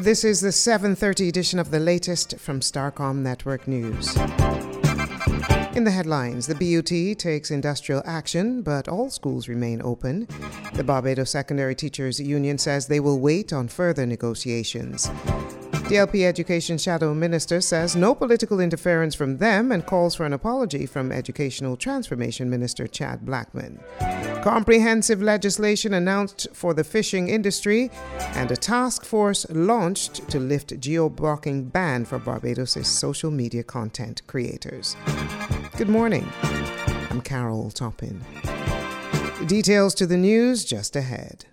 This is the 7:30 edition of the latest from Starcom Network News. In the headlines, the BUT takes industrial action, but all schools remain open. The Barbados Secondary Teachers Union says they will wait on further negotiations. DLP Education Shadow Minister says no political interference from them and calls for an apology from Educational Transformation Minister Chad Blackman. Comprehensive legislation announced for the fishing industry and a task force launched to lift geo-blocking ban for Barbados' social media content creators. Good morning. I'm Carol Toppin. Details to the news just ahead.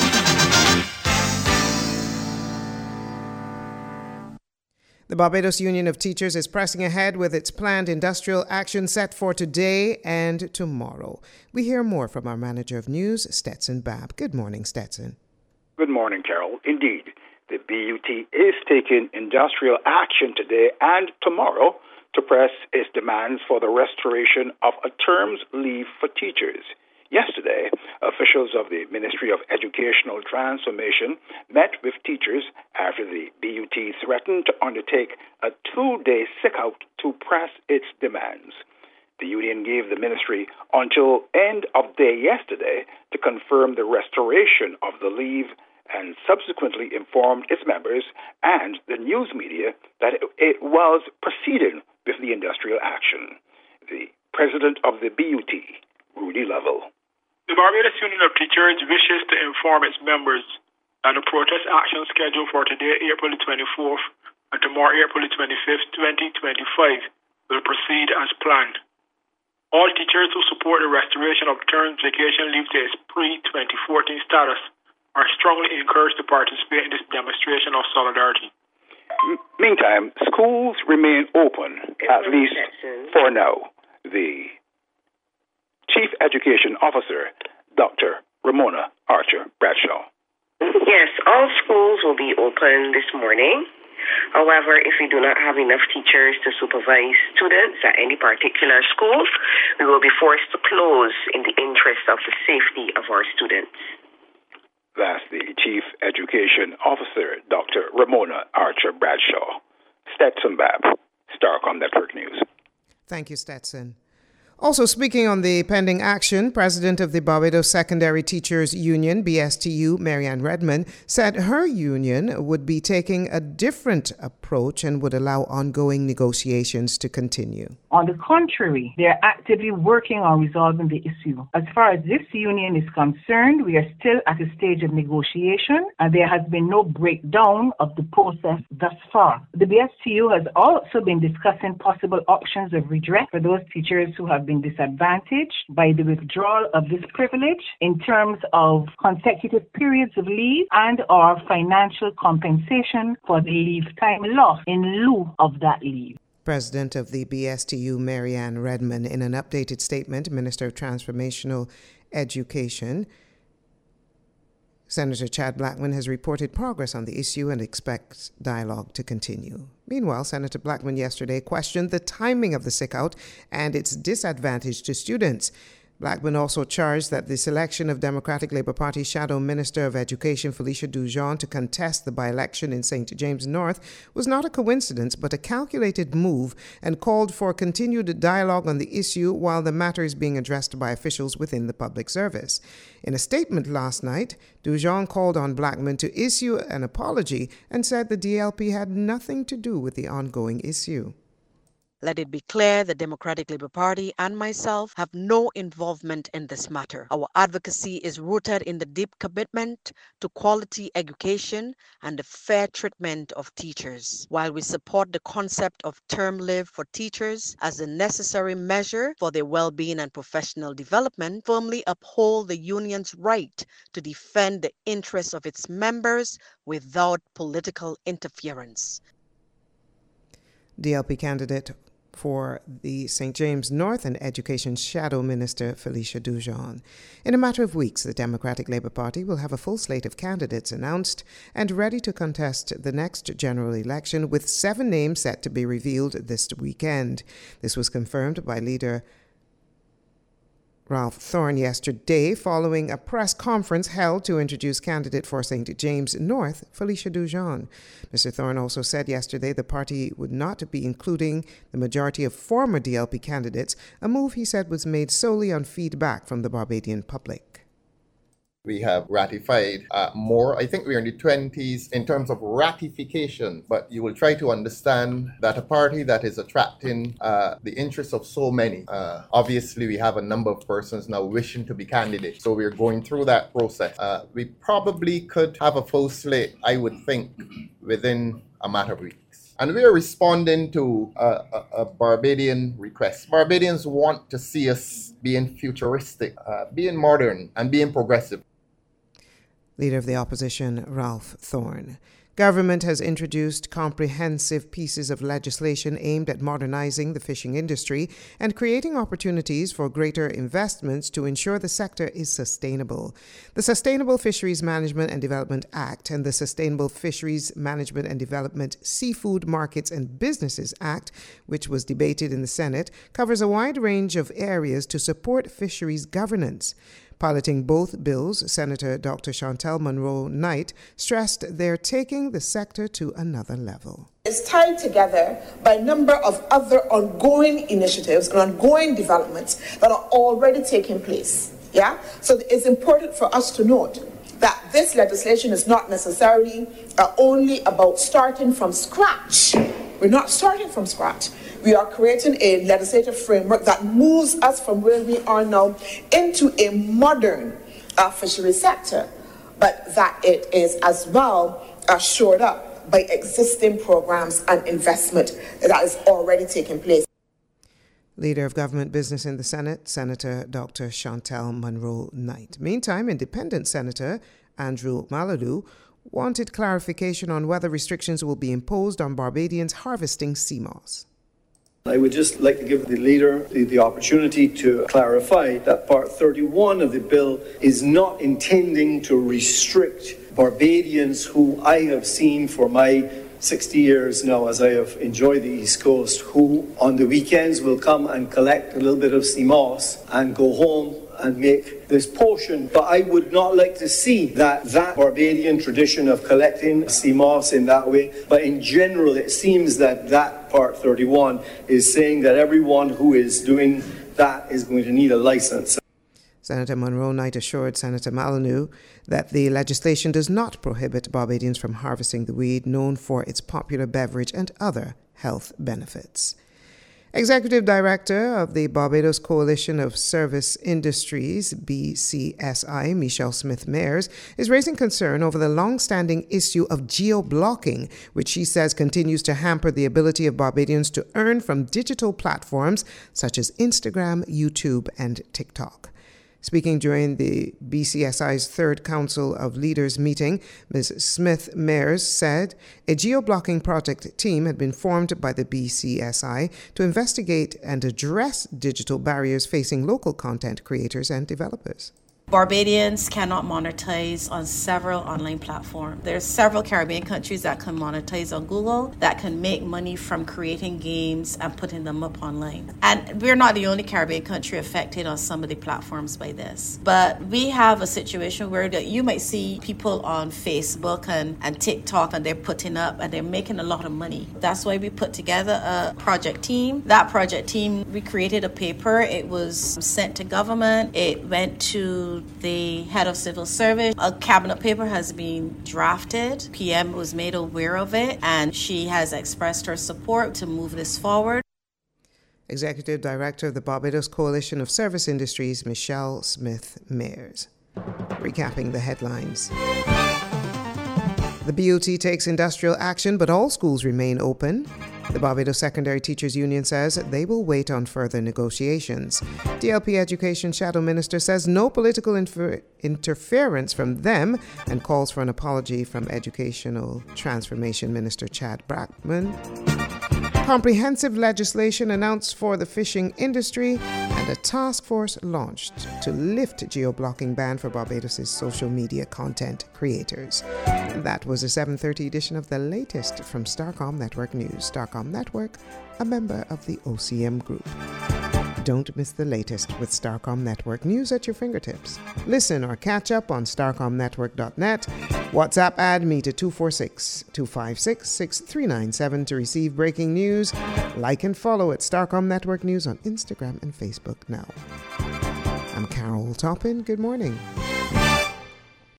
The Barbados Union of Teachers is pressing ahead with its planned industrial action set for today and tomorrow. We hear more from our manager of news, Stetson Babb. Good morning, Stetson. Good morning, Carol. Indeed, the BUT is taking industrial action today and tomorrow to press its demands for the restoration of a term's leave for teachers. Yesterday, officials of the Ministry of Educational Transformation met with teachers after the BUT threatened to undertake a 2-day sick-out to press its demands. The union gave the ministry until end of day yesterday to confirm the restoration of the leave and subsequently informed its members and the news media that it was proceeding with the industrial action. The president of the BUT, Rudy Lovell. The Barbados Union of Teachers wishes to inform its members that the protest action scheduled for today, April 24th, and tomorrow, April 25th, 2025, will proceed as planned. All teachers who support the restoration of term vacation leave to its pre-2014 status are strongly encouraged to participate in this demonstration of solidarity. Meantime, schools remain open, at least for now. The Chief Education Officer, Dr. Ramona Archer Bradshaw. Yes, all schools will be open this morning. However, if we do not have enough teachers to supervise students at any particular school, we will be forced to close in the interest of the safety of our students. That's the Chief Education Officer, Dr. Ramona Archer Bradshaw. Stetson Babb, Starcom Network News. Thank you, Stetson. Also speaking on the pending action, President of the Barbados Secondary Teachers Union, BSTU, Marianne Redmond, said her union would be taking a different approach and would allow ongoing negotiations to continue. On the contrary, they are actively working on resolving the issue. As far as this union is concerned, we are still at a stage of negotiation and there has been no breakdown of the process thus far. The BSTU has also been discussing possible options of redress for those teachers who have been disadvantaged by the withdrawal of this privilege in terms of consecutive periods of leave and or financial compensation for the leave time lost in lieu of that leave. President of the BSTU, Marianne Redmond, in an updated statement, Minister of Transformational Education, Senator Chad Blackman has reported progress on the issue and expects dialogue to continue. Meanwhile, Senator Blackman yesterday questioned the timing of the sick-out and its disadvantage to students. Blackman also charged that the selection of Democratic Labour Party Shadow Minister of Education Felicia Dujon to contest the by-election in St. James North was not a coincidence but a calculated move and called for continued dialogue on the issue while the matter is being addressed by officials within the public service. In a statement last night, Dujon called on Blackman to issue an apology and said the DLP had nothing to do with the ongoing issue. Let it be clear the Democratic Labour Party and myself have no involvement in this matter. Our advocacy is rooted in the deep commitment to quality education and the fair treatment of teachers. While we support the concept of term leave for teachers as a necessary measure for their well-being and professional development, firmly uphold the union's right to defend the interests of its members without political interference. DLP candidate for the St. James North and Education Shadow Minister Felicia Dujon. In a matter of weeks, the Democratic Labour Party will have a full slate of candidates announced and ready to contest the next general election, with 7 names set to be revealed this weekend. This was confirmed by leader Ralph Thorne yesterday following a press conference held to introduce candidate for St. James North, Felicia Dujon. Mr. Thorne also said yesterday the party would not be including the majority of former DLP candidates, a move he said was made solely on feedback from the Barbadian public. We have ratified more. I think we're in the 20s in terms of ratification, but you will try to understand that a party that is attracting the interests of so many, obviously we have a number of persons now wishing to be candidates. So we're going through that process. We probably could have a full slate, I would think, within a matter of weeks. And we are responding to a Barbadian request. Barbadians want to see us being futuristic, being modern, and being progressive. Leader of the Opposition, Ralph Thorne. Government has introduced comprehensive pieces of legislation aimed at modernizing the fishing industry and creating opportunities for greater investments to ensure the sector is sustainable. The Sustainable Fisheries Management and Development Act and the Sustainable Fisheries Management and Development Seafood Markets and Businesses Act, which was debated in the Senate, covers a wide range of areas to support fisheries governance. Piloting both bills, Senator Dr. Chantel Munro-Knight stressed they're taking the sector to another level. It's tied together by a number of other ongoing initiatives and ongoing developments that are already taking place. Yeah? So it's important for us to note that this legislation is not necessarily only about starting from scratch. We're not starting from scratch. We are creating a legislative framework that moves us from where we are now into a modern fishery sector, but that it is as well shored up by existing programs and investment that is already taking place. Leader of Government Business in the Senate, Senator Dr. Chantel Munro-Knight. Meantime, Independent Senator Andrew Maladu wanted clarification on whether restrictions will be imposed on Barbadians harvesting sea moss. I would just like to give the leader the opportunity to clarify that Part 31 of the bill is not intending to restrict Barbadians who I have seen for my 60 years now as I have enjoyed the East Coast, who on the weekends will come and collect a little bit of sea moss and go home and make this potion. But I would not like to see that Barbadian tradition of collecting sea moss in that way. But in general, it seems that Part 31 is saying that everyone who is doing that is going to need a license. Senator Munro-Knight assured Senator Malanu that the legislation does not prohibit Barbadians from harvesting the weed known for its popular beverage and other health benefits. Executive Director of the Barbados Coalition of Service Industries, BCSI, Michelle Smith-Mayers, is raising concern over the long-standing issue of geo-blocking, which she says continues to hamper the ability of Barbadians to earn from digital platforms such as Instagram, YouTube, and TikTok. Speaking during the BCSI's third Council of Leaders meeting, Ms. Smith-Mayers said a geo-blocking project team had been formed by the BCSI to investigate and address digital barriers facing local content creators and developers. Barbadians cannot monetize on several online platforms. There's several Caribbean countries that can monetize on Google, that can make money from creating games and putting them up online. And we're not the only Caribbean country affected on some of the platforms by this. But we have a situation where you might see people on Facebook and TikTok, and they're putting up and they're making a lot of money. That's why we put together a project team. That project team, we created a paper. It was sent to government. It went to the head of civil service. A cabinet paper has been drafted. PM was made aware of it, and she has expressed her support to move this forward. Executive Director of the Barbados Coalition of Service Industries, Michelle Smith-Mayers. Recapping the headlines. The BOT takes industrial action, but all schools remain open. The Barbados Secondary Teachers Union says they will wait on further negotiations. DLP Education Shadow Minister says no political interference from them and calls for an apology from Educational Transformation Minister Chad Brackman. Comprehensive legislation announced for the fishing industry, and a task force launched to lift geo-blocking ban for Barbados' social media content creators. And that was a 7:30 edition of the latest from Starcom Network News. Starcom Network, a member of the OCM Group. Don't miss the latest with Starcom Network news at your fingertips. Listen or catch up on starcomnetwork.net. WhatsApp add me to 246-256-6397 to receive breaking news. Like and follow at Starcom Network News on Instagram and Facebook now. I'm Carol Toppin. Good morning.